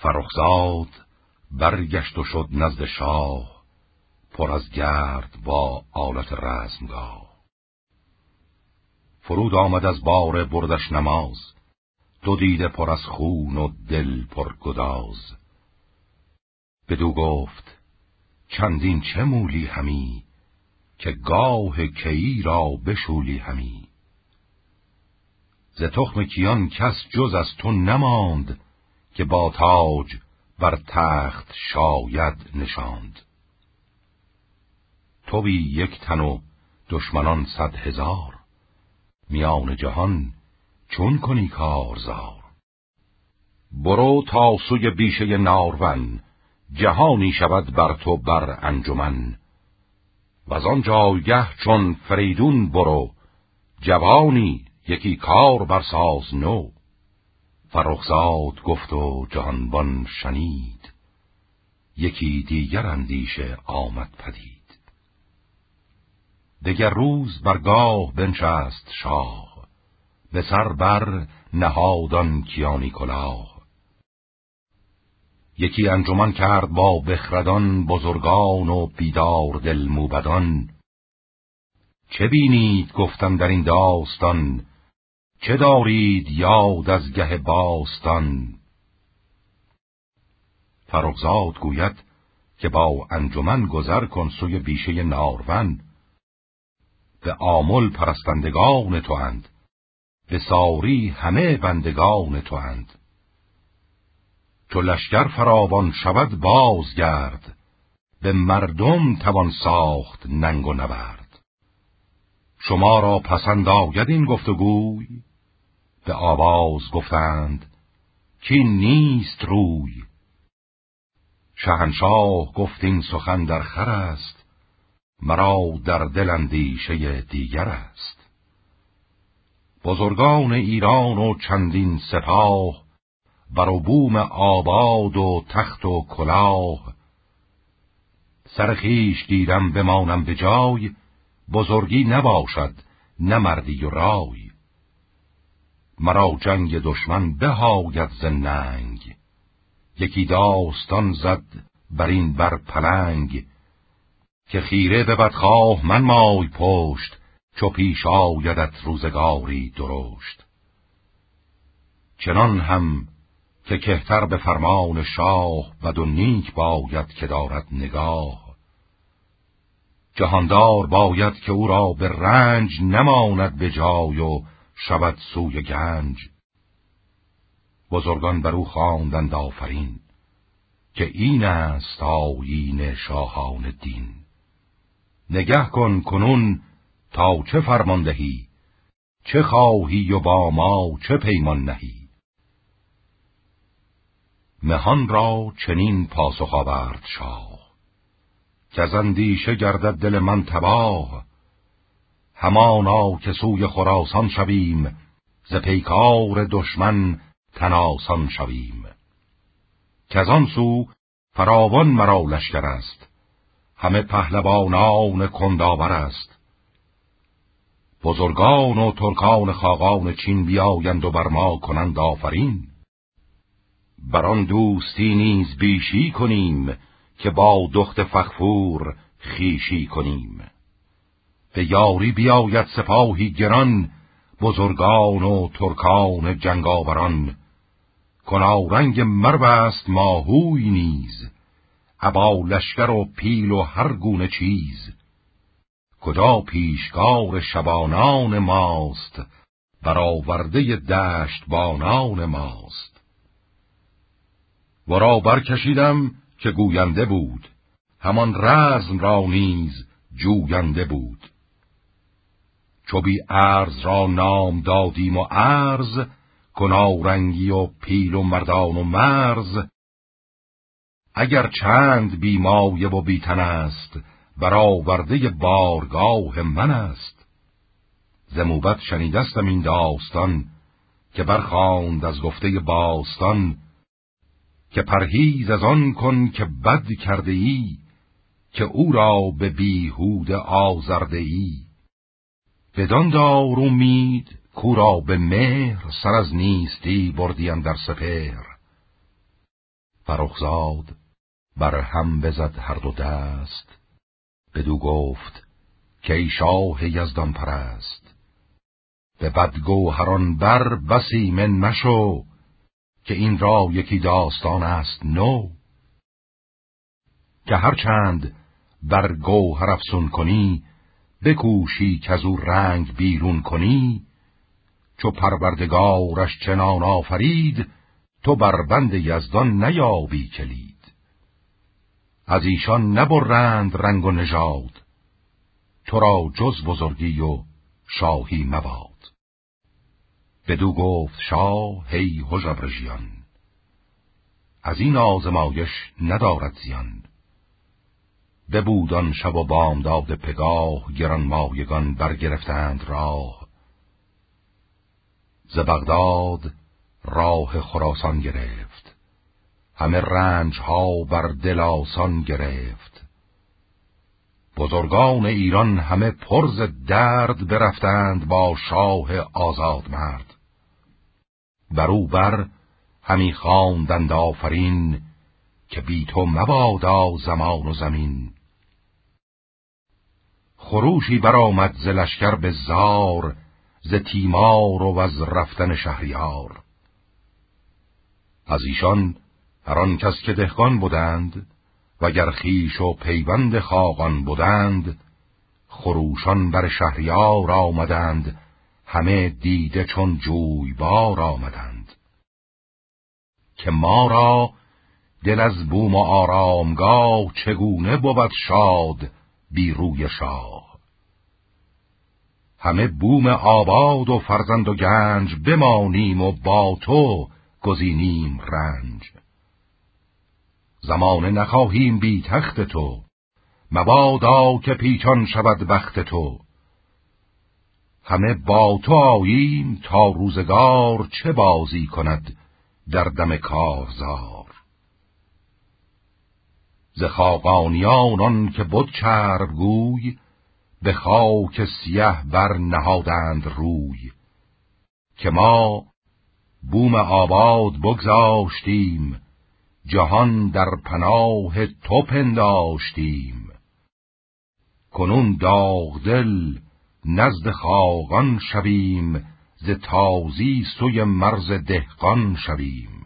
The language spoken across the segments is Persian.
فرخزاد برگشت و شد نزد شاه، پر از گرد با آلت رزمگاه. فرود آمد از باره بردش نماز، دو دیده پر از خون و دل پر گداز. بدو گفت چندین چه مولی همی، که گاه کیی را بشولی همی. ز تخم کیان کس جز از تو نماند، که با تاج بر تخت شاید نشاند. تویی یک تن و دشمنان 100,000، میان جهان چون کنی کارزار. برو تا سوی بیشه نارون، جهانی شود بر تو بر انجمن. وزان جایگه چون فریدون برو، جوانی یکی کار برساز نو. فرخزاد گفت و جهانبان شنید، یکی دیگر اندیشه آمد پدید. دگر روز برگاه بنشست شاه، به سر بر نهادان کیانی کلاه. یکی انجمن کرد با بخردان، بزرگان و بیدار دل موبدان. چه بینید گفتم در این داستان، چه دارید یاد از گه باستان. فرخزاد گوید که با انجمن گذر کن سوی بیشه نارون. به آمل پرستندگان تو اند، به ساری همه بندگان تو اند. چو لشکر فراوان شود بازگرد، به مردم توان ساخت ننگ و نبرد. شما را پسند آید این گفتگوی، به آواز گفتند کین نیست روی. شاهنشاه گفت این سخن در خور است، مرا در دل اندیشه دیگر است. بزرگان ایران و چندین سپاه، بر و بوم آباد و تخت و کلاه. سر خویش گیرم بمانم به جای، بزرگی نباشد نه مردی و رای. مرا جنگ دشمن بهاید ز ننگ، یکی داستان زد بر این بر پلنگ. که خیره به بدخواه من مای پشت، چو پیش آیدت روزگاری درشت. چنان هم که کهتر به فرمان شاه، بد و نیک باید که دارد نگاه. جهاندار باید که او را به رنج، نماند به جای و شود سوی گنج. بزرگان بر او خواندند آفرین، که این است آیین شاهان دین. نگه کن کنون تا چه فرمان دهی، چه خواهی و با ما چه پیمان نهی. مهان را چنین پاسخ آورد شاه، که از اندیشه گردد دل من تباه. همانا که سوی خراسان شویم، ز پیکار دشمن تن آسان شویم. که از آن سو فراوان مرا لشکر است، همه پهلوانان کندآور است. بزرگان و ترکان خاقان چین بیایند و بر ما کنند آفرین. بر آن دوستی نیز بیشی کنیم، که با دخت فغفور خویشی کنیم. به یاری بیاید سپاهی گران، بزرگان و ترکان جنگاوران. کنارنگ مرو است ماهوی نیز، ابا لشکر و پیل و هر گونه چیز. کجا پیشکار شبانان ماست، برآورده دشت بانان ماست. ورا برکشیدم که گوینده بود، همان رزم را نیز جوینده بود. چو بی ارز را نام دادیم و ارز، کنارنگی و پیل و مردان و مرز. اگر چند بی مایه و بی تن است، برآورده بارگاه من است. ز موبد شنیدستم این داستان، که برخواند از گفته باستان. که پرهیز از آن کن که بد کرده ای، که او را به بیهوده آزرده ای. بدان دار امید کو را به مهر، سر از نیستی بردی اندر سپهر. فرخزاد بر هم بزد هر دو دست، بدو گفت که ای شاه یزدان پرست. به بدگوهران بر بسی من مشو، که این را یکی داستان است نو. که هرچند بر گوهر افسون کنی، بکوشی که از او رنگ بیرون کنی. چو پروردگارش چنان آفرید، تو بر بند یزدان نیابی کلید. از ایشان نبرند رنگ و نژاد، تو را جز بزرگی و شاهی مباد. بدو گفت شاه هی هژبر ژیان، از این آزمایش ندارد زیان. ببود آن شب و بامداد پگاه، گرانمایگان برگرفتند راه. ز بغداد راه خراسان گرفت، همه رنج ها بر دل آسان گرفت. بزرگان ایران همه پر ز درد، برفتند با شاه آزاد مرد. برو بر همی خواندند آفرین، که بی تو مبادا زمان و زمین. خروشی برآمد ز لشکر به زار، ز تیمار و از رفتن شهریار. از ایشان هر آن کس که دهقان بودند، وگر خویش و پیوند خاقان بودند. خروشان بر شهریار آمدند، همه دیده چون جویبار آمدند. که ما را دل از بوم و آرامگاه، چگونه بود شاد بی روی شاه. همه بوم آباد و فرزند و گنج، بمانیم و با تو گزینیم رنج. زمانه نخواهیم بی تخت تو، مبادا که پیچان شود بخت تو. همه با تو آییم تا روزگار، چه بازی کند در دم کارزار. ز خاقانیان آن که بد چرب گوی، به خاک سیه بر نهادند روی. که ما بوم آباد بگذاشتیم، جهان در پناه تو پنداشتیم. کنون داغ دل نزد خاقان شویم، ز تازی سوی مرز دهقان شویم.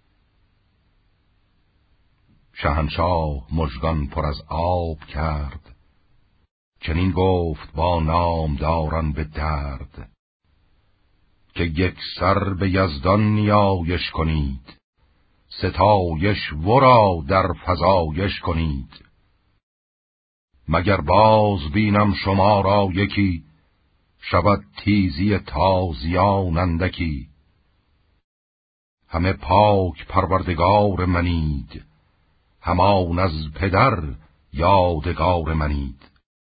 شهنشاه مژگان پر از آب کرد، چنین گفت با نامداران به درد. که یک سر به یزدان نیایش کنید، ستایش ورا در فزایش کنید. مگر باز بینم شما را یکی، شود تیزی تازیان اندکی. همه پاک پروردگار منید، همان از پدر یادگار منید.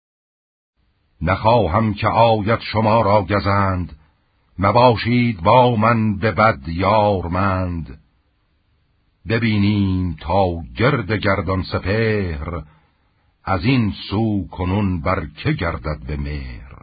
نخواهم که آید شما را گزند، مباشید با من به بد یارمند. ببینیم تا گرد گردان سپهر، از این سو کنون بر که گردد به مهر.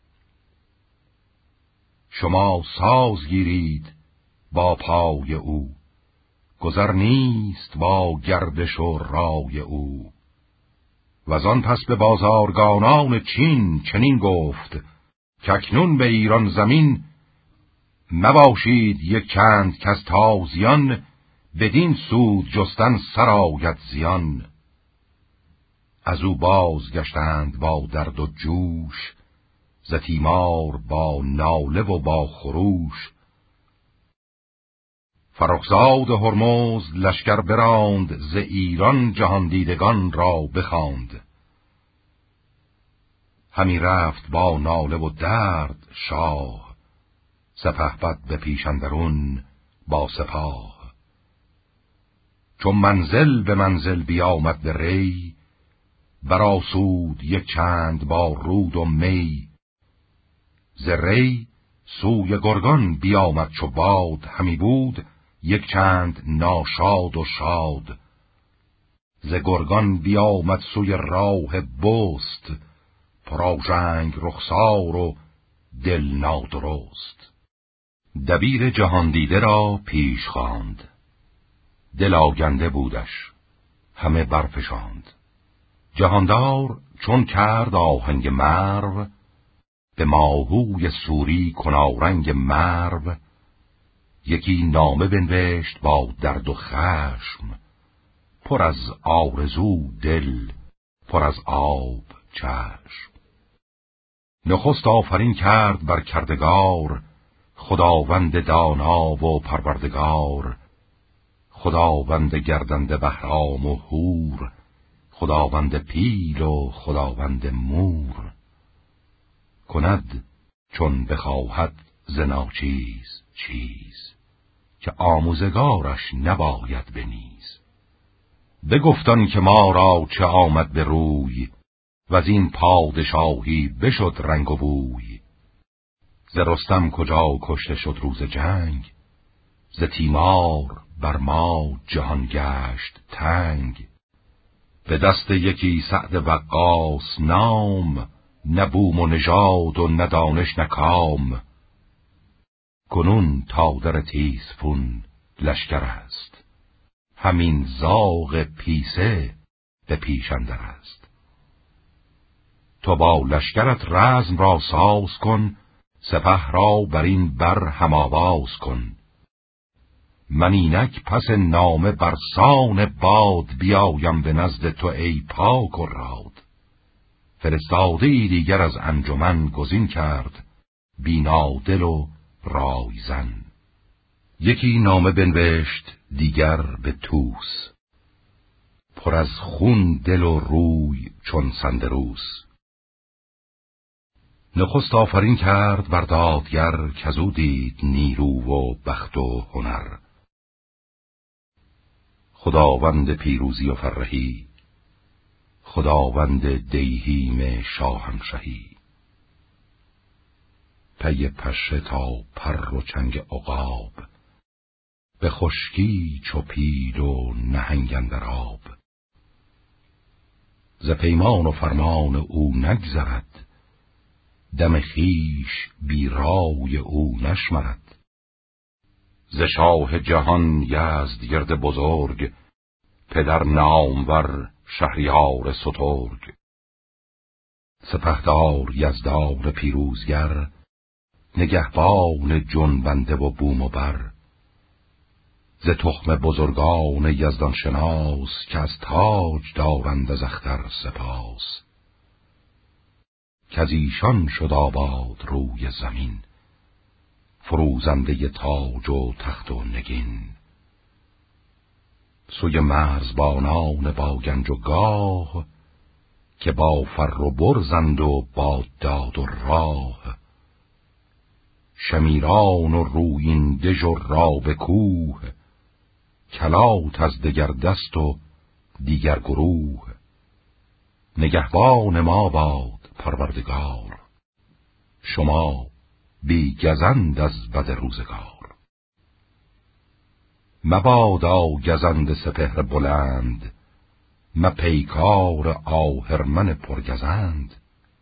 شما ساز گیرید با پای او، گذر نیست با گردش و رای او. وزان پس به بازارگانان چین چنین گفت، که اکنون به ایران زمین مباشید یک چند کز تازیان، بدین سود جستن سرآید زیان. از او بازگشتند با درد و جوش، ز تیمار با ناله و با خروش. فرخزاد هرمزد لشکر براند، ز ایران جهان دیدگان را بخواند. همی رفت با ناله و درد شاه، سپهبد به پیش اندرون با سپاه. چون منزل به منزل بیامد به ری، برآسود یک چند با رود و می. ز ری سوی گرگان بیامد چو باد، همی بود یک چند ناشاد و شاد. ز گرگان بیامد سوی راه بست، پرآژنگ رخسار و دل نادرست. دبیر جهاندیده را پیش خواند، دل آگنده بودش، همه برفشاند. جهاندار چون کرد آهنگ مرو، به ماهوی سوری کنارنگ مرو، یکی نامه بنوشت با درد و خشم، پر از آرزو دل، پر از آب چشم. نخست آفرین کرد بر کردگار، خداوند دانا و پروردگار، خداوند گردنده بهرام و هور، خداوند پیل و خداوند مور. کند چون بخواهد ز ناچیز چیز، که آموزگارش نباید بنیز. بگفتان که ما را چه آمد به روی، وز این پادشاهی بشد رنگ و بوی. ز رستم کجا کشته شد روز جنگ، ز تیمار بر ما جهان گشت تنگ. به دست یکی سعد وقاص نام، نه بوم و نژاد و نه دانش نه کام. کنون تا در تیسفون لشکر است، همین زاغ پیسه به پیش اندر است. تو با لشکرت رزم را ساز کن، سپه را بر این بر هم آواز کن. من اینک پس نامه بر سان باد، بیایم به نزد تو ای پاک و راد. فرستاده ای دیگر از انجمن گزین کرد، بینادل و رایزن. یکی نامه بنوشت دیگر به توس، پر از خون دل و روی چون سندروس. نخست آفرین کرد بر دادگر، کزو دید نیرو و بخت و هنر. خداوند پیروزی و فرهی، خداوند دیهیم شاهنشهی. پی پشه تا پر و چنگ عقاب، به خشکی چو پیل و نهنگ اندر آب. ز پیمان و فرمان او نگذرد، دم خیش بی رای او نشمرد. ز شاه جهان یزدگرد بزرگ، پدر نامور شهریار سترگ. سپهدار یزدان پیروزگر، نگهبان جنبنده و بوم و بر. ز تخم بزرگان یزدان شناس، که از تاج دارند از اختر سپاس. کز ایشان شد آباد روی زمین، فروزنده تاج و تخت و نگین. سوی مرزبانان با گنج و گاه، که با فر و برزند و با داد و راه. شمیران و رویین دژ و راب کوه، کلات از دگر دست و دیگر گروه. نگهبان ما باد پروردگار، شما بی گزند از بد روزگار. مبادا گزند سپهر بلند، مپیکار آهرمن پرگزند.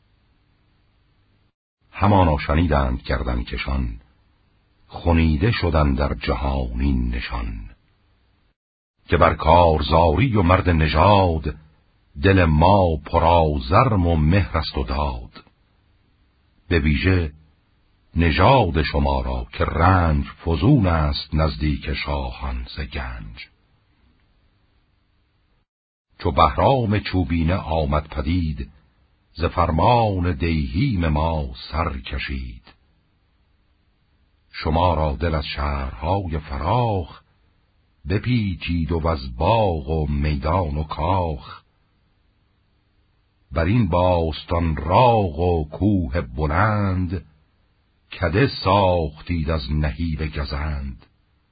همانا شنیدند گردن کشان، خونیده شدند در جهانی نشان. که بر کارزاری و مرد نژاد، دل ما پرآزرم و مهر است و داد. به ویژه نژاد شما را که رنج فزون است نزدیک شاهان ز گنج. چو بهرام چوبینه آمد پدید، ز فرمان دیهیم ما سر کشید. شما را دل از شهرهای فراخ، بپیچید و از باغ و میدان و کاخ. بر این باستان راغ و کوه بلند، کده ساختید از نهیب گزند.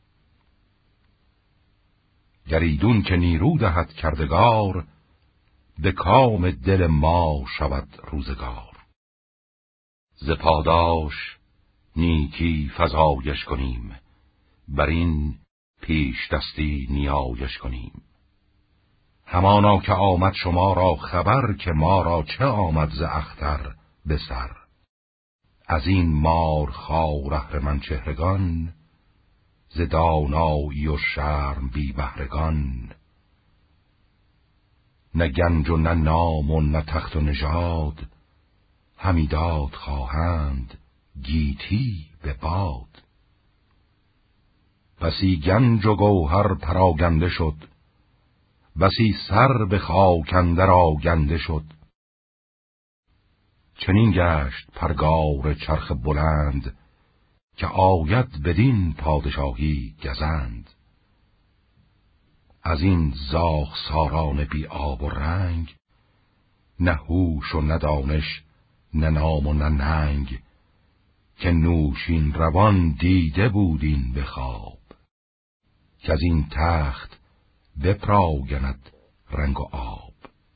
گریدون که نیرو دهد کردگار، به کام دل ما شود روزگار. ز پاداش نیکی فزایش کنیم، بر این پیش دستی نیایش کنیم. همانا که آمد شما را خبر، که ما را چه آمد ز اختر به سر. از این مار خوار اهرمن چهرگان، ز دانایی و شرم بی بهرگان. نه گنج و نه نام و نه تخت و نژاد، همی داد خواهند گیتی به باد. بسی گنج و گوهر پراگنده شد، بسی سر به خاک اندر آگنده شد. چنین گشت پرگار چرخ بلند، که آید بدین پادشاهی گزند. از این زاغ ساران بی آب و رنگ، نه هوش و نه دانش نه نام و نه ننگ. که نوشین روان دیده بودین به خواب، که از این تخت بپراگند رنگ و آب.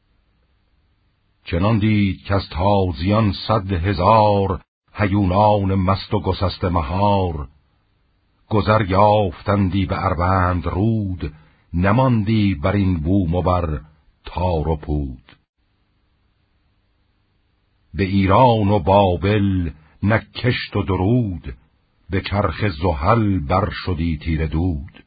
چنان دید که از تازیان 100,000 هیونان مست و گسسته مهار. گذر یافتندی به اروند رود، نماندی بر این بوم و بر تار و پود. به ایران و بابل نه کشت و درود، به چرخ زحل بر شدی تیره دود.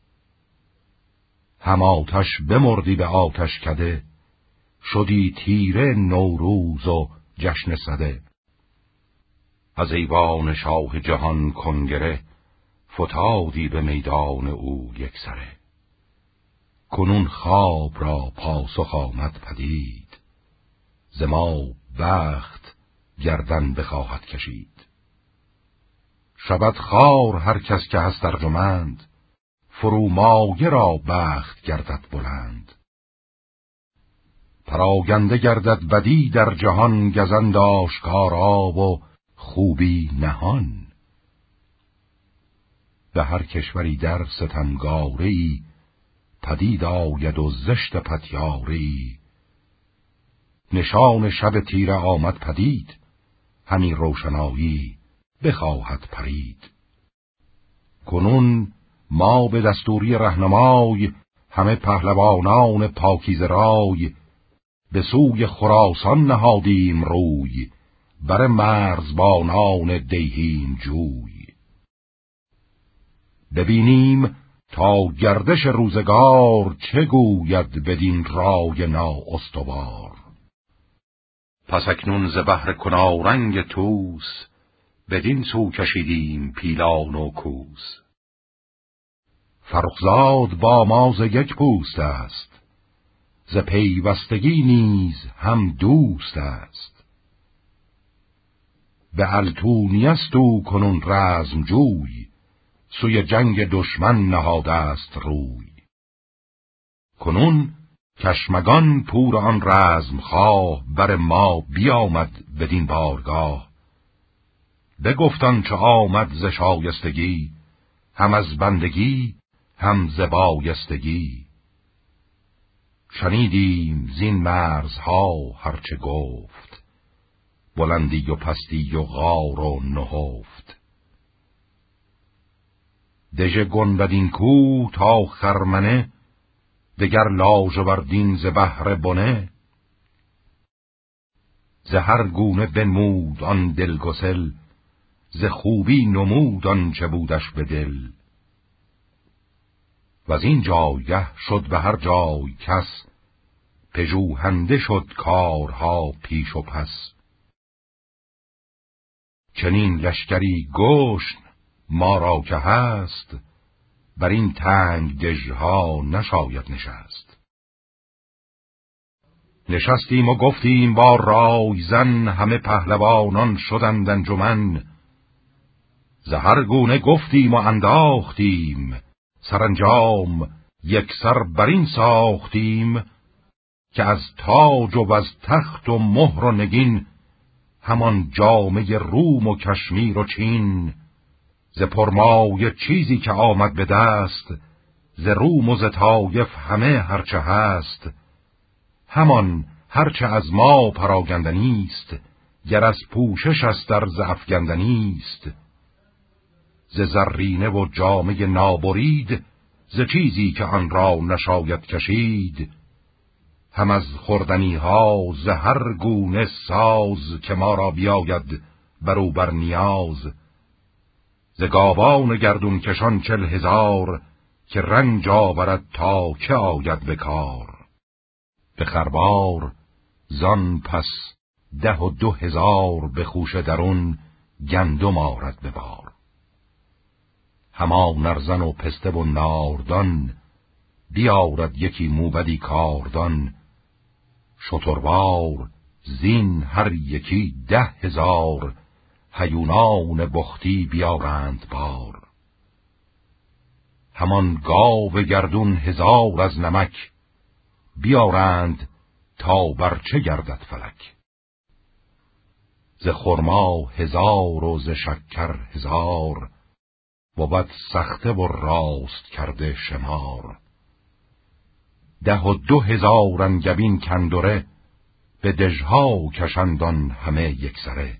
هم آتش بمردی به آتش کده، شدی تیره نوروز و جشن سده. از ایوان شاه جهان کنگره، فتادی به میدان او یک سره. کنون خواب را پاسخ آمد پدید، ز ما بخت گردن بخواهد کشید. شود خوار هر کس که هست ارجمند، فرومایه را بخت گردد بلند. پراگنده گردد بدی در جهان، گزند آشکارا و خوبی نهان. به هر کشوری در ستمگاره‌ای، پدید آید و زشت پتیاره‌ای. نشان شب تیره آمد پدید، همی روشنایی بخواهد پرید. کنون ما به دستوری رهنمای، همه پهلوانان پاکیزه رای. به سوی خراسان نهادیم روی، بر مرزبانان دیهیم جوی. ببینیم تا گردش روزگار، چه گوید بدین رای نااستوار. پس اکنون ز بهر کنارنگ طوس، بدین سو کشیدیم پیلان و کوس. فرخزاد با ما ز یک پوست است، ز پیوستگی نیز هم دوست است. به التونی است او کنون رزم جوی، سوی جنگ دشمن نهاده است روی. کنون کشمگان پور آن رزم خواه، بر ما بیامد بدین بارگاه. بگفتان چه آمد ز شایستگی، هم از بندگی هم ز بایستگی. شنیدیم زین مرزها هرچه گفت، بلندی و پستی و غار و نهفت. دژ گنبدین کوه تا خرمنه، دگر لاژوردین ز بهر بنه. ز هر گونه بنمود آن دلگسل، ز خوبی نمود آن چه بودش به دل. وز این جایگه شد به هر جای کس، پژوهنده شد کارها پیش و پس. چنین لشکری گشن ما را که هست، بر این تنگ دژها نشاید نشست. نشستیم و گفتیم با رای زن، همه پهلوانان شدند انجمن. ز هر گونه گفتیم و انداختیم، سرانجام یک سر بر این ساختیم. که از تاج و از تخت و مهر و نگین، همان جامه روم و کشمیر و چین. ز پرمایه چیزی که آمد به دست، ز روم و ز طایف همه هرچه هست. همان هرچه از ما پراگندنیست، گر از پوشش است در ز افگندنیست. ز زرینه و جامه نابرید، ز چیزی که آن را نشاید کشید. هم از خوردنی ها ز هر گونه ساز، که ما را بیاید برو بر نیاز. ز گاوان گردون کشان 40,000 که رنج آورد تا که آید به کار. به خربار زان پس 12,000 به خوشه درون گندم آرد به بار. همان ارزن و پسته و ناردان بیارد یکی موبدی کاردان. شتروار زین هر یکی 10,000 هیونان بختی بیارند بار. همان گاو گردون 1000 از نمک بیارند تا برچه گردد فلک. ز خرما 1000 و ز شکر 1000 بود سخته و راست کرده شمار. 12,000 انگبین کندره به دژها کشندان همه یکسره.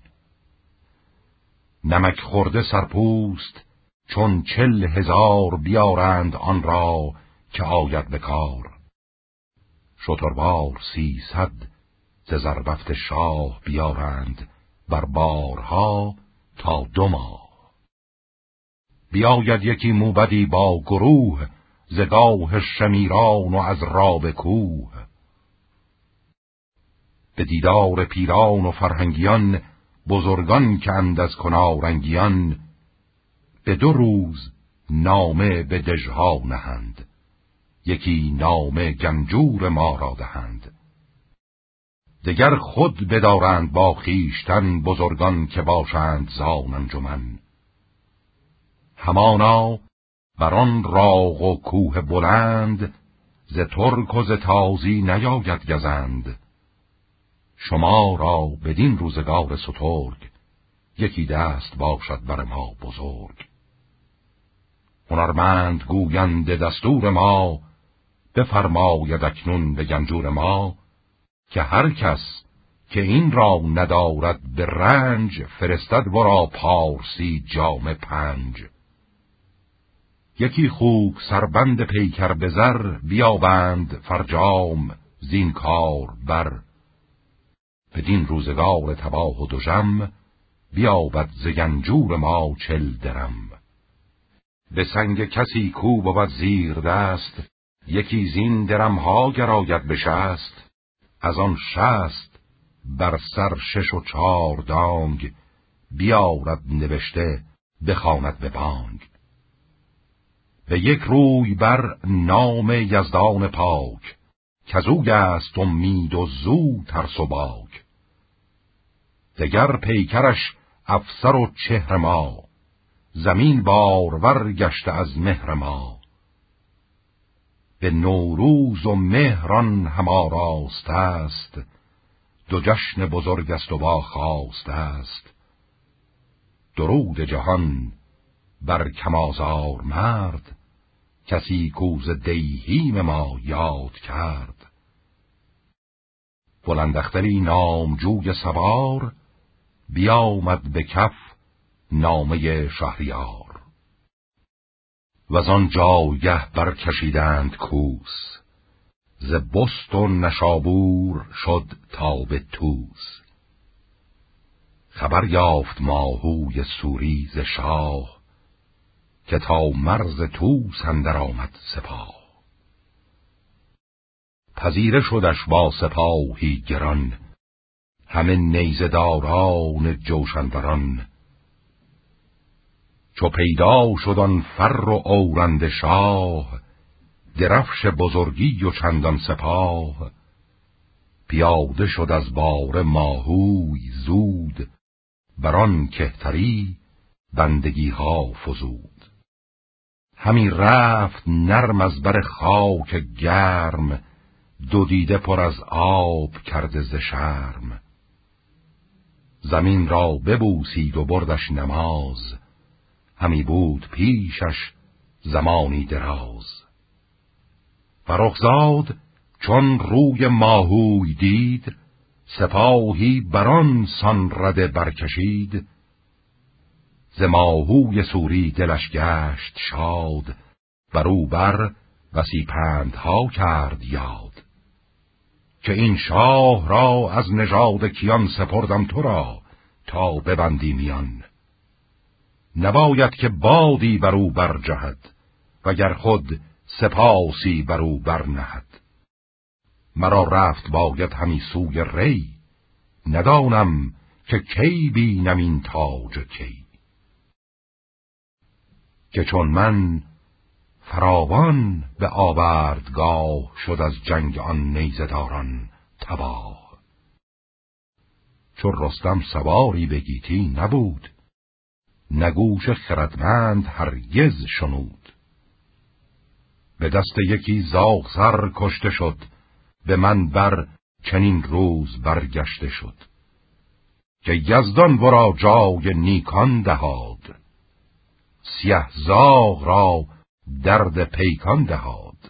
نمک خورده سرپوست چون 40,000 بیارند آن را که آید به کار. شتروار 300 ز زربفت شاه بیارند بر بارها تا 2 ماه. بیاید یکی موبدی با گروه ز گاه شمیران و از راب کوه. به دیدار پیران و فرهنگیان بزرگان که اندز کنارنگیان. به 2 روز نامه به دژها نهند یکی نامه گنجور ما را دهند. دگر خود بدارند با خویشتن بزرگان که باشند زان انجمن. همانا بران راغ و کوه بلند ز ترک و ز تازی نیاید گزند. شما را بدین روزگار سترگ یکی دست باشد بر ما بزرگ. هنرمند گویند دستور ما بفرماید اکنون به گنجور ما. که هر کس که این را ندارد به رنج فرستد ورا پارسی جام 5. یکی خوک سربند پیکر به زر بیابند فرجام زین کار بر. بدین روزگار تباه و دژم بیابد ز گنجور ما 40 درم. به سنگ کسی کو بود زیر دست یکی زین درمها گراید بشست. از آن 60 بر سر 6 و 4 دانگ بیارد نوشته بخواند به بانگ. به یک روی بر نام یزدان پاک کزوی است امید و زو ترس و باک. دگر پیکرش افسر و چهر ما زمین بارور گشته از مهر ما. به نوروز و مهران هم آراست است 2 جشن بزرگ است و با خواست است. درود جهان بر کمازار مرد کسی کوز دیهیم ما یاد کرد. بلندختری نامجوی سوار بیامد به کف نامه شهریار. وزان جایگه برکشیدند کوس ز بست و نشابور شد تا به توس. خبر یافت ماهوی سوری ز شاه که تا مرز توس اندر آمد سپاه. پذیره شدش با سپاهی گران همه نیزه داران جوشنوران. چو پیدا شد آن فر و اورنده شاه درفش بزرگی و چندان سپاه. پیاده شد از باره ماهوی زود بران کهتری بندگی ها فزود. همی رفت نرم از بر خاک گرم 2 دیده پر از آب کرده ز شرم. زمین را ببوسید و بردش نماز همی بود پیشش زمانی دراز. فرخزاد چون روی ماهوی دید سپاهی بران سان رده برکشید. ز ماهوی سوری دلش گشت شاد برو بر بسی پندها کرد یاد. که این شاه را از نژاد کیان سپردم تو را تا ببندی میان. نباید که بادی بر او برجهد، وگر خود سپاسی بر او برنهد. مرا رفت باید همی سوی ری، ندانم که کی بینم این تاج کی. که چون من فراوان به آوردگاه، شد از جنگ آن نیزداران تباه. چون رستم سواری به گیتی نبود، نگوش خردمند هرگز شنود. به دست یکی زاغ سر کشته شد، به من بر چنین روز برگشته شد. که یزدان ورا جای نیکان دهاد، سیه زاغ را درد پیکان دهاد.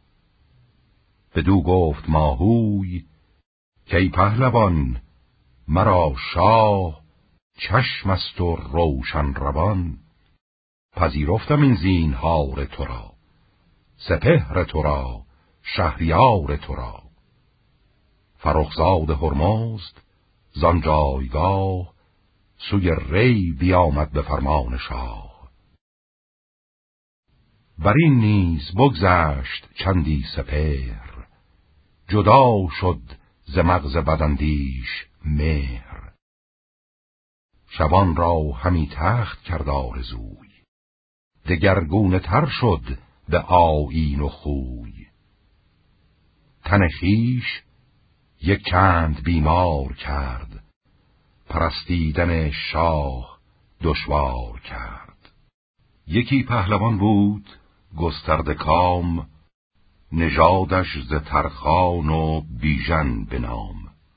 بدو گفت ماهوی که ای پهلوان، مرا شاه چشم است و روشن روان. پذیرفتم این زینهار تو را، سپهر تو را، شهریار تو را. فرخزاد هرمزد زان جایگاه، سوی ری بیامد به فرمان شاه. بر این نیز بگذشت چندی سپهر، جدا شد ز مغز بداندیش مهر. شبان را همی تخت کرد آرزوی، دگرگونه تر شد به آیین و خوی. تن خویش یک چند بیمار کرد، پرستیدن شاه دشوار کرد. یکی پهلوان بود گسترده کام، نژادش ز ترخان و بیژن به نام.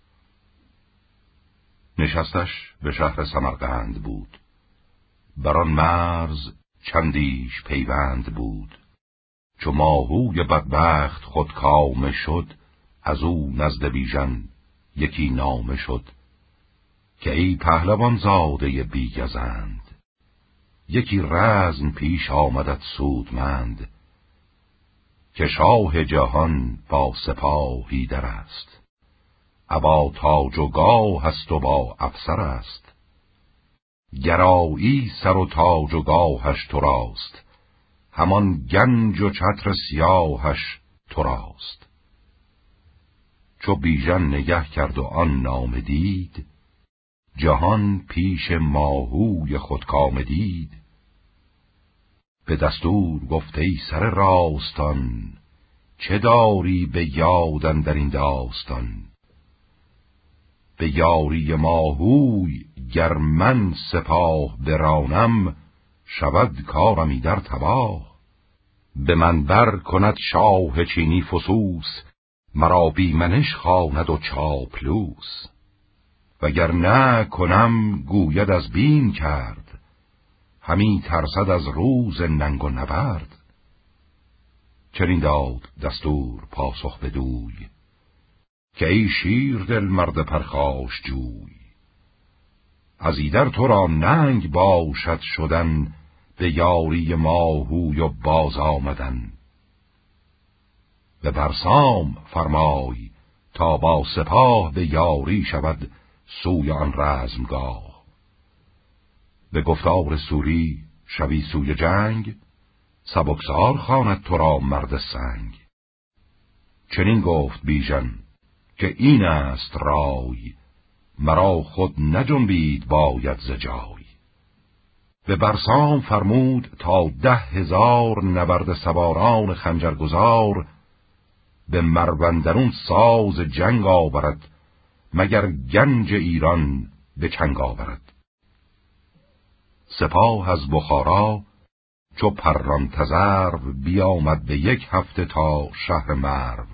نشستش به شهر سمرقند بود، بران مرز چندیش پیوند بود. چو ماهوی بدبخت خود کامه شد، از او نزد بیژن یکی نامه شد. که ای پهلوان زاده بیگزند، یکی رزم پیش آمدت سودمند. که شاه جهان با سپاهی در است، ابا تاج و گاه است و با افسر است. گرایی سر و تاج و گاهش تو راست، همان گنج و چتر سیاهش تو راست. چو بیژن نگه کرد و آن نامه دید، جهان پیش ماهوی خودکامه دید. به دستور گفت ای سر راستان، چه داری به یاد اندر این داستان. به یاری ماهوی گر من سپاه برانم، شود کارم ایدر تباه. به من بر کند شاه چینی فسوس، مرا بیمنش خواند و چاپلوس. وگر نه کنم گوید از بیم کرد، همی ترسد از روز ننگ و نبرد. چنین داد دستور پاسخ بدوی، که ای شیر دل مرد پرخاش جوی. از ایدر تو را ننگ باشد شدن، به یاری ماهوی و باز آمدن. به برسام فرمای تا با سپاه، به یاری شود سوی آن رزمگاه. به گفتار سوری شوی سوی جنگ، سبکسار خواند تو را مرد سنگ. چنین گفت بیژن که این است رای، مرا خود نجنبید باید ز جای. به برسام فرمود تا 10,000 نبرد سواران خنجرگزار، به مروندرون ساز جنگ آورد، مگر گنج ایران به چنگ آورد. سپاه از بخارا چو پران تذرو، بیامد به 1 هفته تا شهر مرو.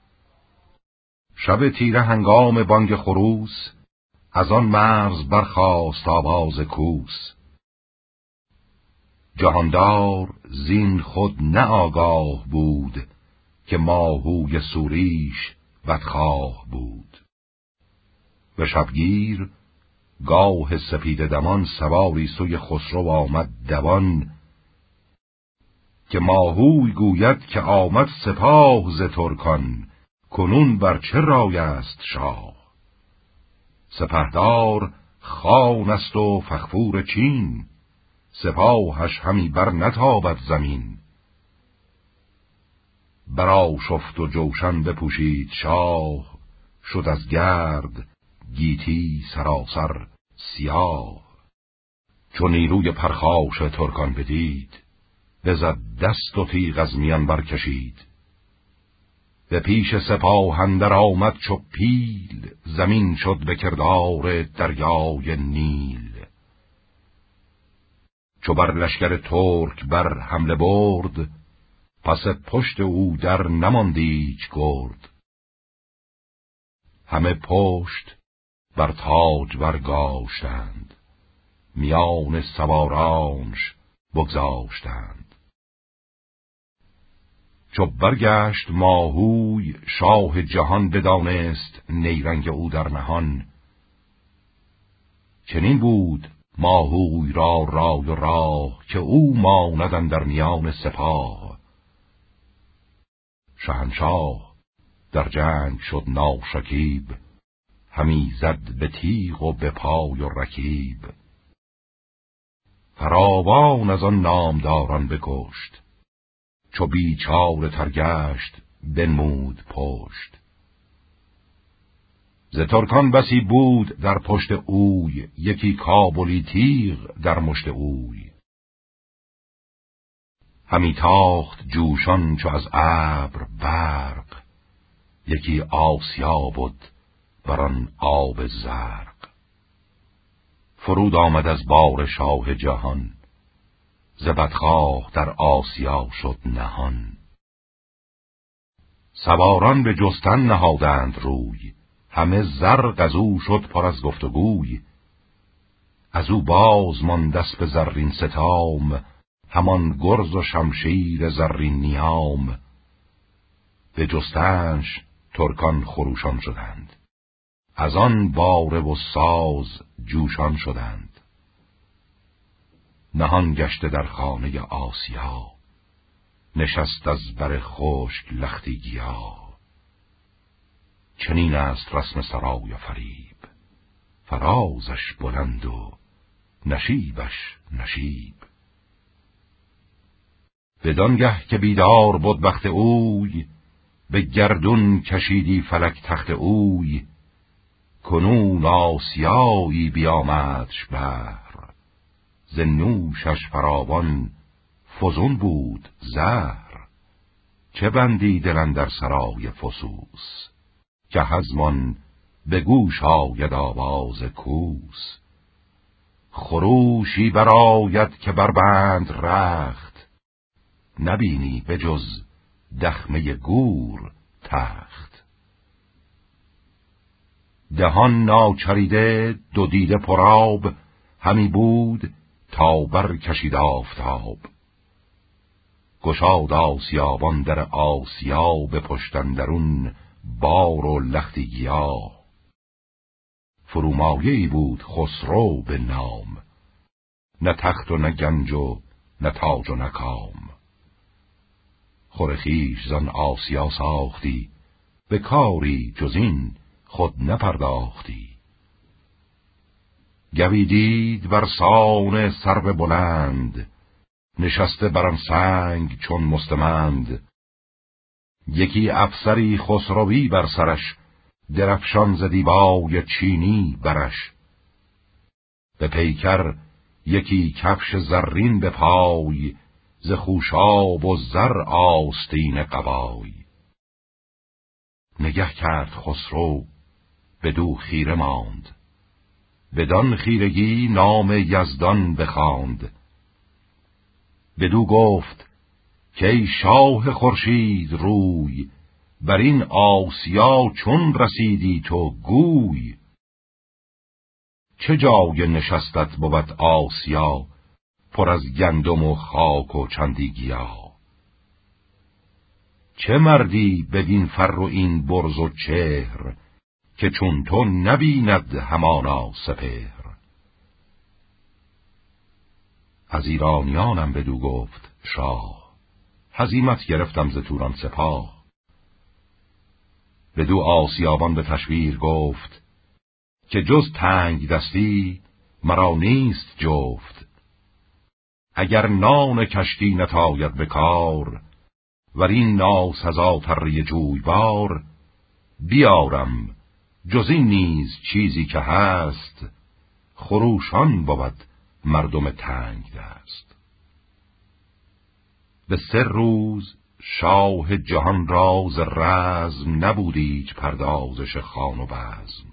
شب تیره هنگام بانگ خروس، از آن مرز برخاست آواز کوس. جهاندار زین خود نه آگاه بود، که ماهوی سوریش بدخواه بود. به شبگیر گاه سپید دمان، سواری سوی خسرو آمد دوان. که ماهوی گوید که آمد سپاه ز ترکان، کنون بر چه رای است شاه. سپهدار خان است و فغفور چین، سپاهش همی بر نتابد زمین. برا شفت و جوشن بپوشید شاه، شد از گرد گیتی سراسر سیاه. چون نیروی پرخاش ترکان بدید، بزد دست و تیغ از میان برکشید. به پیش سپاه اندر آمد چو پیل، زمین شد به کردار دریای نیل. چو بر لشکر ترک بر حمله برد، پس پشت او در نماندیچ گرد. همه پشت بر تاج برگاشتند، میان سوارانش بگذاشتند. چو برگشت ماهوی شاه جهان، بدانست نیرنگ او در نهان. چنین بود ماهوی را رای و راه، که او ماند اندر میان سپاه. شهنشاه در جنگ شد ناشکیب، همی زد به تیغ و به پای و رکیب. فراوان از آن نامداران بکشت، چو بیچاره تر گشت بنمود پشت. ز ترکان بسی بود در پشت اوی، یکی کابلی تیغ در مشت اوی. همی تاخت جوشان چو از ابر برق، یکی آسیا بود بران آب زرق. فرود آمد از بار شاه جهان، ز بدخواه در آسیا شد نهان. سواران به جستن نهادند روی، همه زرق از او شد پر از گفتگوی. از او باز ماند اسپ زرین ستام، همان گرز و شمشیر زرین نیام. به جستنش ترکان خروشان شدند، از آن باره و ساز جوشان شدند. نهان گشته در خانه آسیا، نشست از بر خشک لختی گیا. چنین است رسم سرای و فریب، فرازش بلند و نشیبش نشیب. بدانگه که بیدار بود بخت اوی، به گردون کشیدی فلک تخت اوی. کنون آسیایی بیامدش بهر، ز نوشش فراوان فزون بود زهر. چه بندی دل اندر سرای فسوس، که هزمان به گوش آید آواز کوس. خروشی برآید که بربند رخت، نبینی به جز دخمه گور تخت. دهان ناچریده دو دیده پرآب، همی بود تا بر کشید آفتاب. گشاد آسیابان در آسیا، به پشت اندرون بار و لختی گیا. فرومایه‌ای بود خسرو به نام، نه تخت و نه گنج و نه تاج و نه کام. خور خویش زان آسیا ساختی، به کاری جز این خود نپرداختی. گوی دید بر سان سرو بلند، نشسته بران سنگ چون مستمند. یکی افسری خسروی بر سرش، درفشان ز دیبای چینی برش. به پیکر یکی کفش زرین به پای، ز خوشاب و زر آستین قبای. نگه کرد خسرو بدو خیره ماند، بدان خیرگی نام یزدان بخواند. بدو گفت که ای شاه خورشید روی، بر این آسیا چون رسیدی تو گوی. چه جای نشستت بود آسیا، پر از گندم و خاک و چندی گیا. چه مردی بدین فر و این برز و چهر، که چون تو نبیند همانا سپهر. از ایرانیانم بدو گفت شاه، هزیمت گرفتم ز توران سپاه. بدو آسیابان به تشویر گفت، که جز تنگ دستی مرا نیست جفت. اگر نان کشتی نتاید به کار، ور این ناسزا تره جویبار، بیارم جز این نیز چیزی که هست، خروشان بود مردم تنگ دست. به 3 روز شاه جهان راز رزم، نبود ایچ پردازش خان و بزم.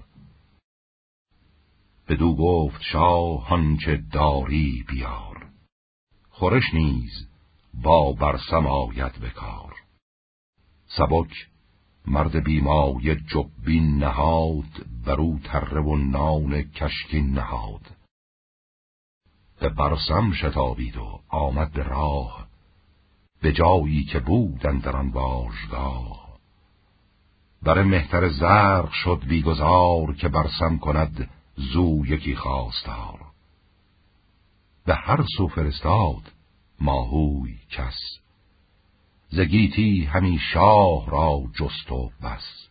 بدو گفت شاه آنچه داری بیار، خورش نیز با برسم آید به کار. سبک مرد بیمای جبین نهاد، برو تره و نان کشکین نهاد. به برسم شتابید و آمد به راه، به جایی که بود اندر آن باشگاه. بر مهتر زرق شد بیگزار، که برسم کند زو یکی خواستار. به هر سو فرستاد ماهوی کس، ز گیتی همی شاه را جست و بس.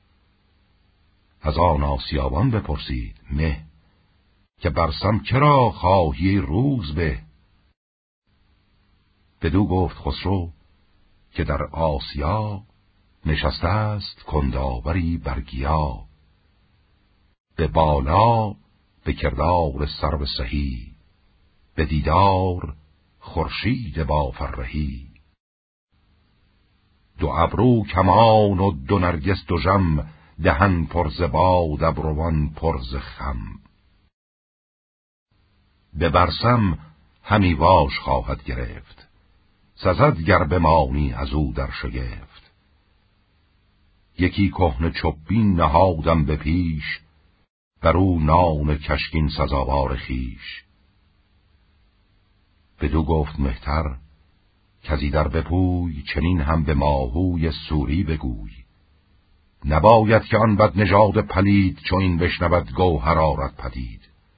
از آن آسیابان بپرسید مه، که برسم کرا خواهی روز به. بدو گفت خسرو که در آسیا، نشسته است کنداوری برگیا. به بالا به کردار سرو سهی، به دیدار خورشید با فرهی. 2 ابرو کمان و 2 نرگس دژم، دهن پر ز باد ابروان پر ز خم. به برسم همی واش خواهد گرفت، سزد گر بمانی از او در شگفت. یکی کهنه چوبین نهادم به پیش، بر او نام کشکین سزاوار خیش. بدو گفت مهتر کزی در بپوی، چنین هم به ماهوی سوری بگوی. نباید که آن بد نژاد پلید، چون این بشنود گوهر آرد پدید.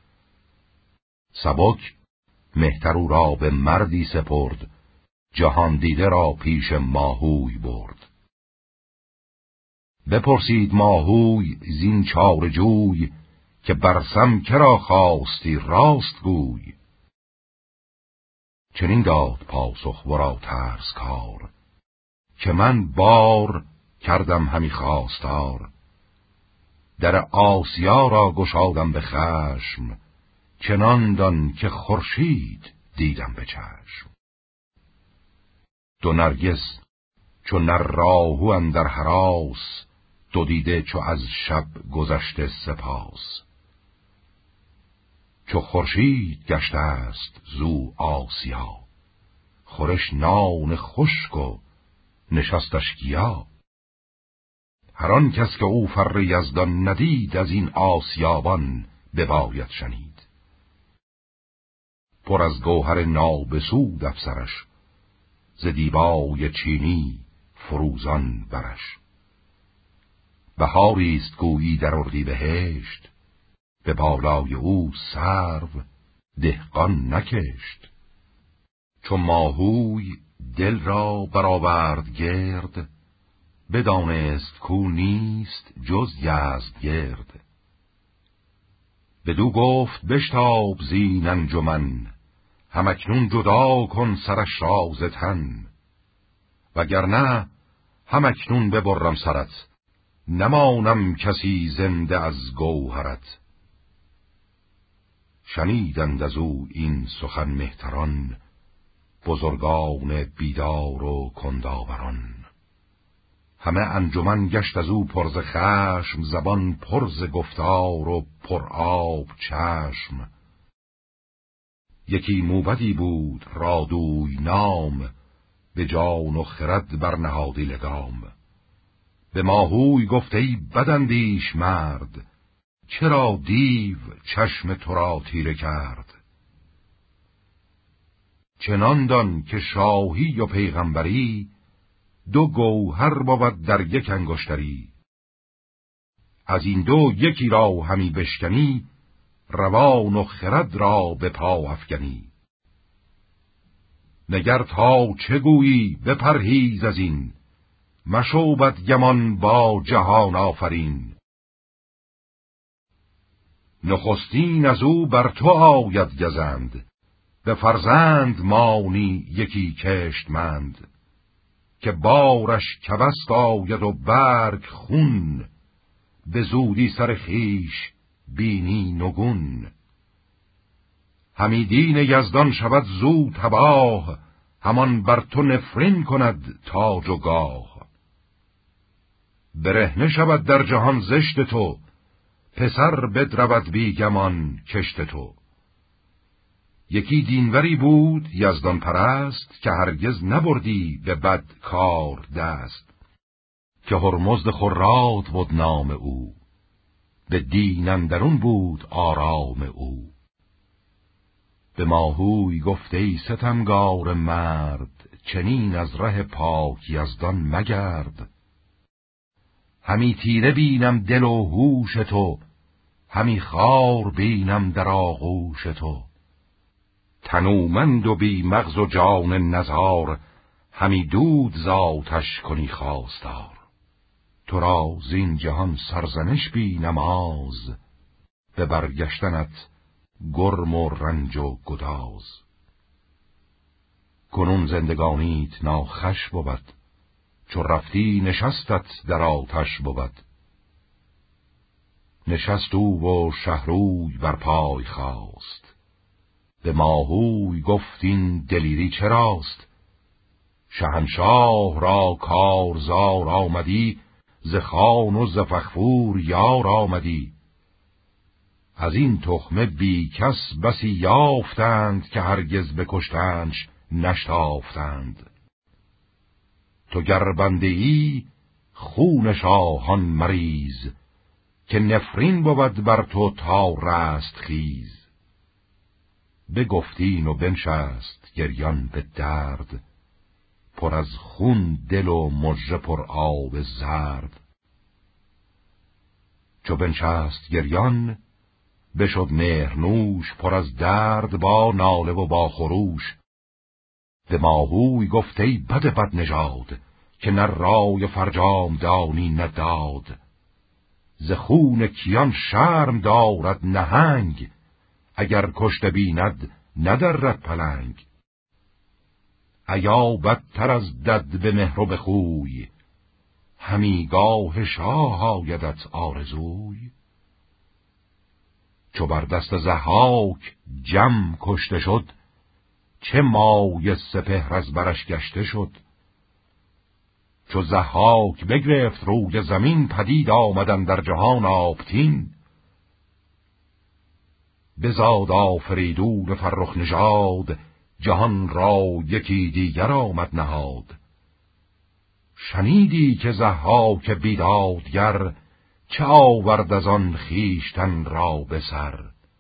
سبک مهتر او را به مردی سپرد، جهان دیده را پیش ماهوی برد. بپرسید ماهوی زین چاره جوی، که برسم کرا خواستی راست گوی. چنین داد پاسخ ورا ترس کار، که من بار کردم همی خواستار. در آسیا را گشادم به خشم، چنان دان که خورشید دیدم به چشم. 2 نرگس چو نر راهو اندر هراس، 2 دیده چو از شب گذشته سپاس. چو خورشید گشته است زو آسیا، خورش نان خشک و نشستش گیا. هر آن کس که او فر یزدان ندید، از این آسیابان بباید شنید. پر از گوهر نابسود افسرش، ز دیبای چینی فروزان برش. بهاریست گویی در اردیبهشت، به بالای او سرو دهقان نکشت. چو ماهوی دل را برآورد گرد، بدانست کو نیست جز یزدگرد. بدو گفت بشتاب زین انجمن، همکنون جدا کن سرش را ز تن. وگرنه همکنون ببرم سرت، نمانم کسی زنده از گوهرت. شنیدند از او این سخن مهتران، بزرگان بیدار و کنداوران. همه انجمن گشت از او پر ز خشم، زبان پر ز گفتار و پر آب چشم. یکی موبدی بود رادوی نام، به جان و خرد برنهادی لگام. به ماهوی گفت ای بداندیش مرد، چرا دیو چشم تو را تیره کرد. چنان دان که شاهی و پیغمبری، 2 گوهر بود در یک انگشتری. از این 2 یکی را همی بشکنی، روان و خرد را به پا افکنی. نگر تا چه گویی بپرهیز از این، مشو بدگمان با جهان آفرین. نخستین از او بر تو آید گزند، به فرزند مانی یکی کشتمند، که بارش کبست آید و برگ خون، به زودی سر خویش بینی نگون. همی دین یزدان شود زود تباه، همان بر تو نفرین کند تاج و گاه. برهنه شود در جهان زشت تو، پسر بدرود بیگمان کشت تو. یکی دینوری بود یزدان پرست، که هرگز نبردی به بد کار دست. که هرمزد خراد بود نام او، به دین اندرون بود آرام او. به ماهوی گفت ای ستمگار مرد، چنین از ره پاک یزدان مگرد. همی تیره بینم دل و هوش تو، همی خار بینم در آغوش تو. تنومند و بی مغز و جان نزار، همی دود ز آتش کنی خواستار. تو را زین جهان سرزنش بینم آز، به برگشتنت گرم و رنج و گداز. کنون زندگانیت ناخوش بود، چو رفتی نشستت در آتش بود. نشست او و شهروی بر پای خواست، به ماهوی گفت این دلیری چراست. شهنشاه را کارزار آمدی، ز خان و ز فغفور یار آمدی. از این تخمه بی کس بسی یافتند، که هرگز بکشتنش نشتافتند. تو گر بنده ای خون شاهان مریز، که نفرین بود بر تو تا رست خیز. بگفتین و بنشست گریان به درد، پر از خون دل و مژه پر آب زرد. چو بنشست گریان بشد مهرنوش، پر از درد با ناله و با خروش. به ماهوی گفت ای بد نژاد، که نه رای فرجام دانی نه داد. ز خون کیان شرم دارد نهنگ، اگر کشته بیند ندرد پلنگ. ایا بدتر از دد به مهر و به خوی، همی گاه شاه آیدت آرزوی. چو بر دست ضحاک جم کشته شد، چه مایه سپهر از برش گشته شد. چو ضحاک بگرفت روی زمین، پدید آمدن در جهان آبتین. بزاد آفریدون فرخ نژاد، جهان را یکی دیگر آمد نهاد. شنیدی که ضحاک بیدادگر، چه آورد از آن خویشتن را به سر.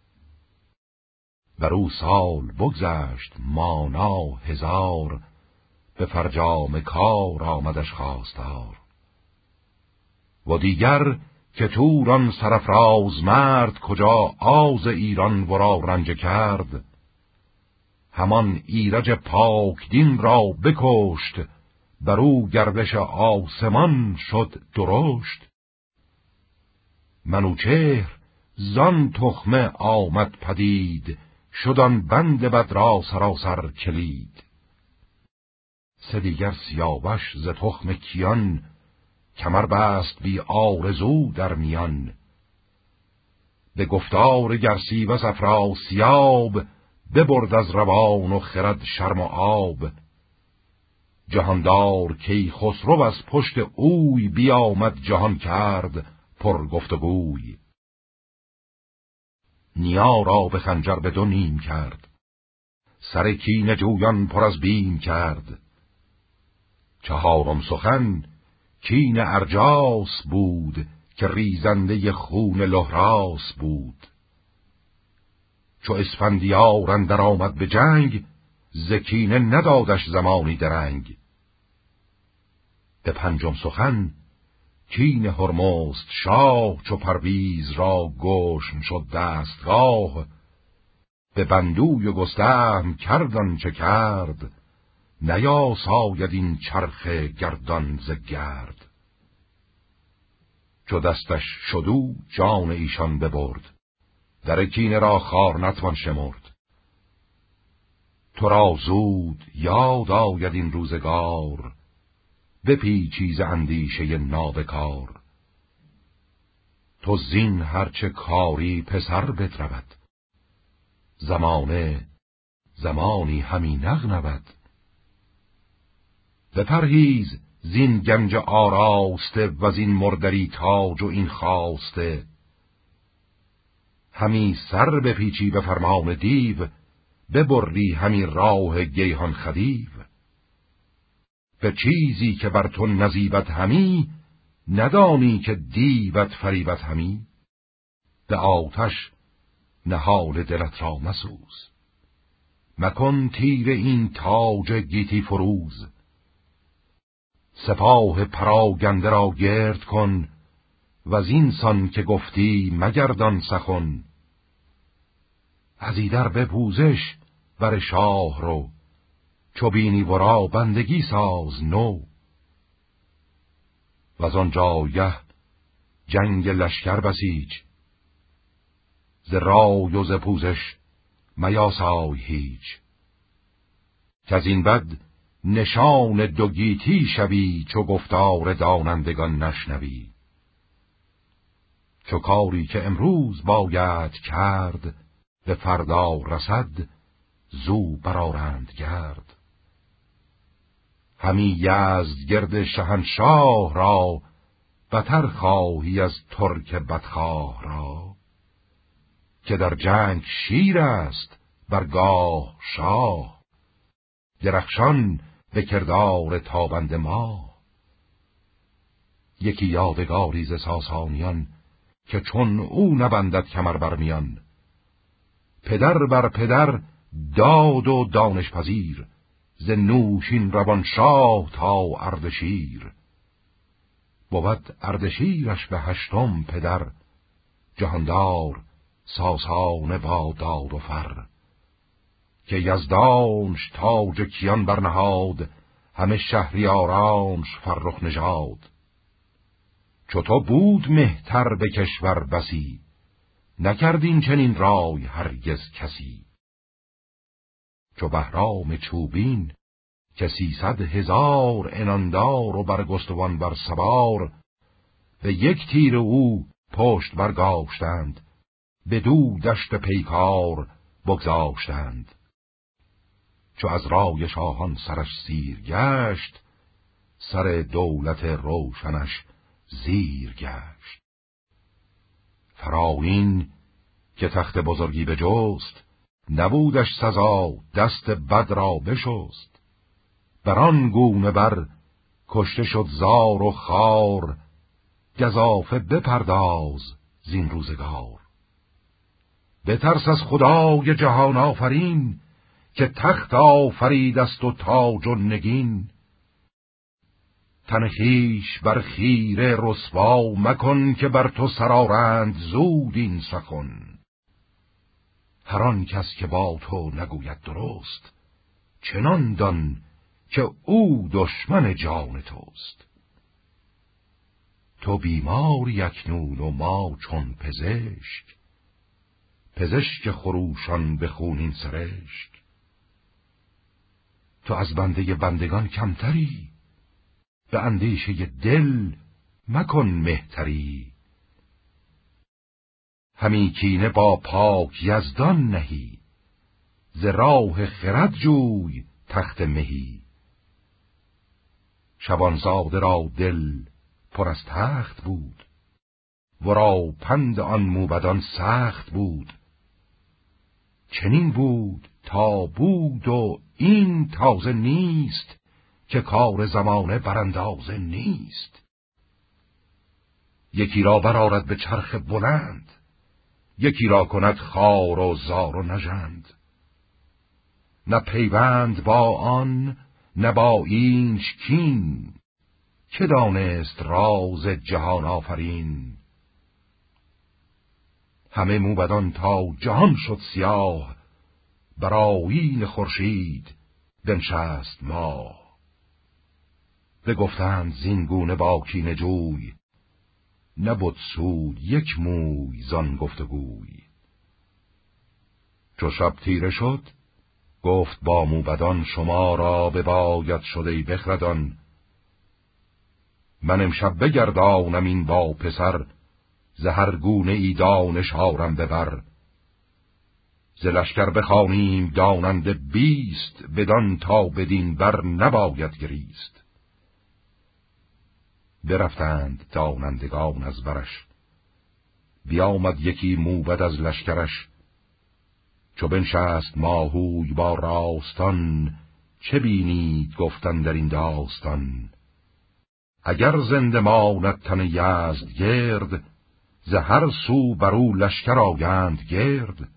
بر او سال بگذشت مانا هزار، به فرجام کار آمدش خواستار. و دیگر که توران سرافراز مرد، کجا آز ایران ورا رنجه کرد. همان ایرج پاک دین را بکشت، بر او گردش آسمان شد درشت. منوچهر زان تخمه آمد پدید، شدان بند بد را سراسر کلید. سه دیگر سیاوش ز تخم کیان، کمر بست بی آرزو در میان. به گفتار گرسیوس افراسیاب، ببرد از روان و خرد شرم و آب. جهاندار کیخسرو از پشت اوی، بیامد جهان کرد پر گفتگوی. نیا را به خنجر به دو نیم کرد، سر کینه جویان پر از بیم کرد. چهارم سخن کین ارجاس بود، که ریزنده خون لهراس بود. چو اسفندیار اندر آمد به جنگ، ز کینه ندادش زمانی درنگ. به پنجم سخن کین هرمزد شاه، چو پرویز را گشن شد دستگاه. به بندوی و گستهم کردن چه کرد، نیاساید این چرخ گردان ز گرد. چو دستش شدو جان ایشان ببرد، در کینه را خار نتوان شمرد. تو را زود یاد آید این روزگار، بپیچی ز اندیشه نابکار. تو زین هرچه کاری پسر بدرود، زمانه زمانی همی نغنود. بپرهیز زین گنج آراسته، و زین مردری تاج و این خواسته. همی سر بپیچی به فرمان دیو، ببری همی راه گیهان خدیو. به چیزی که بر تو نزیبت همی، ندانی که دیوت فریبت همی. به آتش نهال دلت را مسوز، مکن تیر این تاج گیتی فروز. سپاه پراگنده را گرد کن، و از اینسان که گفتی مگردان سخن. از ایدر به پوزش بر شاه رو، چو بینی ورا بندگی ساز نو. و از آن جایه جنگ لشکر بسیج، ز رای و ز پوزش میاسای هیچ. که از این بد نشان دو گیتی شوی، چو گفتار دانندگان نشنوی. چو کاری که امروز باید کرد، به فردا رسد زو برآرند گرد. همی یزد گرد شهنشاه را، بتر خواهی از ترک بدخواه را. که در جنگ شیر است برگاه شاه، درخشان به کردار تابند ما. یکی یادگاری ز ساسانیان، که چون او نبندد کمر بر میان. پدر بر پدر داد و دانش پذیر، ز نوشین روان شاه تا اردشیر. بود اردشیرش به هشتم پدر، جهاندار ساسانه با داد و فر. که یزدانش تاج کیان برنهاد، همه شهریارانش فرخ نژاد. چو تو بود مهتر به کشور بسی، نکردین چنین رای هرگز کسی. چو بهرام چوبین که 300,000 عناندار و برگستوان بر سوار، به یک تیر او پشت برگاشتند، بدو دشت پیکار بگذاشتند. چو از رای شاهان سرش سیر گشت، سر دولت روشنش زیر گشت. فراوین که تخت بزرگی بجست، نبودش سزا دست بد را بشست. بران گونه بر کشته شد زار و خار، گزافه بپرداز زین روزگار. بترس از خدای جهان آفرین، که تخت آفرید است و تاج و نگین. تن خویش بر خیره رسوا مکن، که بر تو سرارند زود این سخن. هر آن کس که با تو نگوید درست، چنان دان که او دشمن جان توست. تو بیماری اکنون و ما چون پزشک، پزشک خروشان به خونین سرشک. تو از بنده بندگان کمتری، به اندیشه دل مکن مهتری. همی کینه با پاک یزدان نهی، ز راه خرد جوی تخت مهی. شبانزاده را دل پر از تخت بود، ورا پند آن موبدان سخت بود. چنین بود تا بود و این تازه نیست، که کار زمانه براندازه نیست. یکی را برآرد به چرخ بلند، یکی را کند خوار و زار و نژند. نه پیوند با آن نه با اینش کین، که دانست راز جهان آفرین. همه موبدان تا جهان شد سیاه، بر آیین خورشید بنشست ماه. بگفتند زین گونه با کینه جوی، نبود سود یک موی زان گفتگوی. چو شب تیره شد گفت با موبدان شما را بباید شده بخردان. من امشب بگردانم این با پسر، ز هر گونه ای دانش آرم ببر. ز لشکر بخوانیم داننده 20، بدان تا بدین بر نباید گریست. برفتند دانندگان از برش، بیامد یکی موبد از لشکرش. چو بنشست ماهوی با راستان، چه بینید گفتن در این داستان. اگر زنده ماند تن یزد گرد، ز هر سو برو لشکر آگند گرد.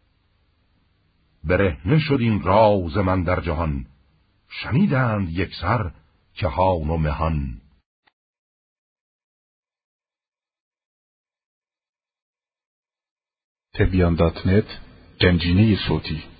برهنه شد این راز من در جهان، شنیدند یک سر که هان و مهان. تبیان.net گنجینه صوتی